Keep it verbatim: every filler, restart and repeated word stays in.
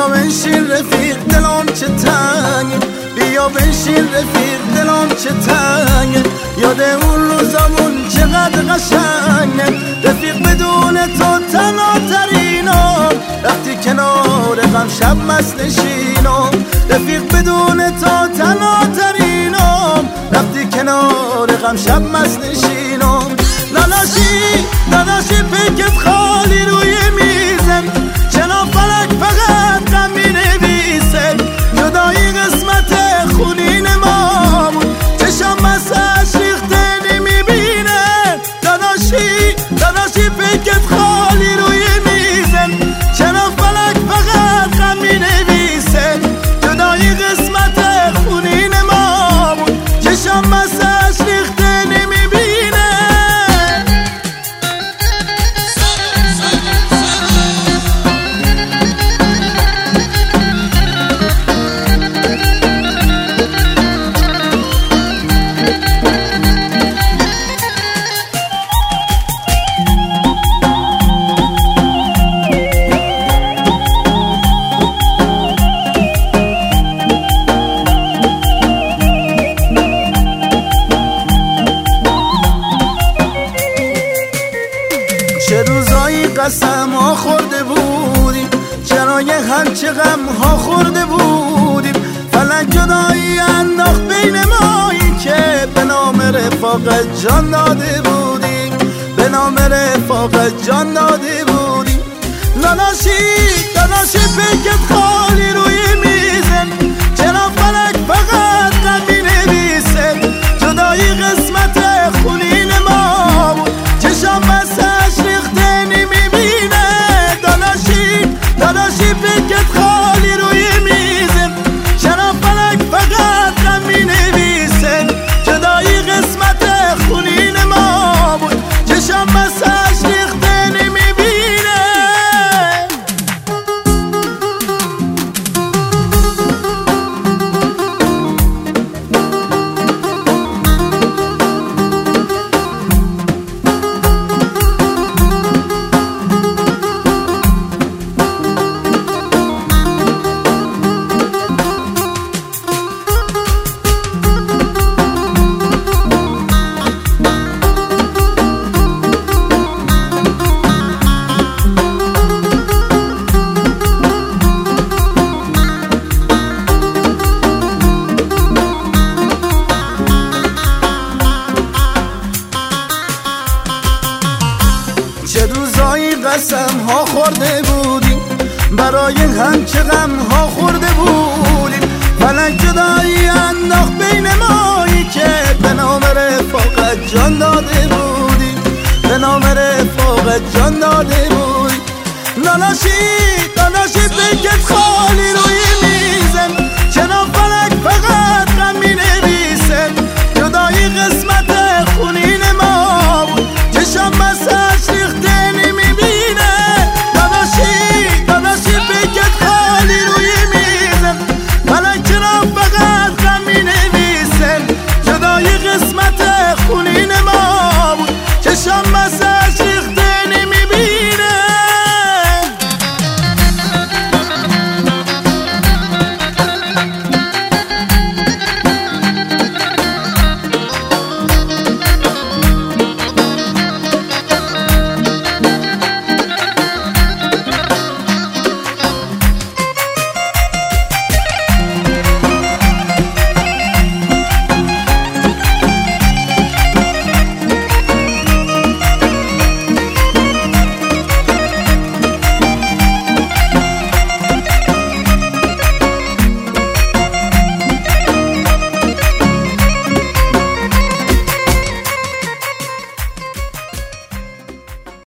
بیا بنشین رفیق دلم چه تنگه، بیا بنشین رفیق دلم چه تنگه، یاد اون روزامون چقدر قشنگه. رفیق بدون تو تنها ترینم، وقتی کنار غم شب مست نشینم. رفیق بدون تو تنها ترینم، وقتی کنار غم شب مست نشینم. داداشی داداشی پیکت خالی روی میزم، چرا فلک فقط غم مینویسه. جدایی قسمت خونین ما بود، چشم مسش ریخته نمیبینه. داداشی داداشی پیکت خالی روی میزم، چرا فلک فقط غم مینویسه. جدایی قسمت خونین ما بود، چشم مسش ریخته نمیبینه. چه روزایی قسم ها خورده بودیم، چرا یه همچه غم ها خورده بودیم. فلک جدایی انداخت بین مایی که به نام رفاقت جان داده بودیم، به نام رفاقت جان داده بودیم. داداشی داداشی پیکت خالی روی میزن، چرا فلک فقط غم مینویسه. جدایی قسمت خونین ما بود، چشم مسش ریخته نمیبینه. داداشی داداشی پیکت خالی روی میزه، چرا فلک فقط غم مینویسه. جدایی قسمت خونین ما بود، چشم مسش ریخته نمیبینه. چه روزایی قسم ها خورده بودیم، برای هم چه غم ها خورده بودیم. فلک جدایی انداخت بین مایی که به نام رفاقت جان داده بودیم، به نام رفاقت جان داده بودیم. داداشی داداشی پیکت خالی روی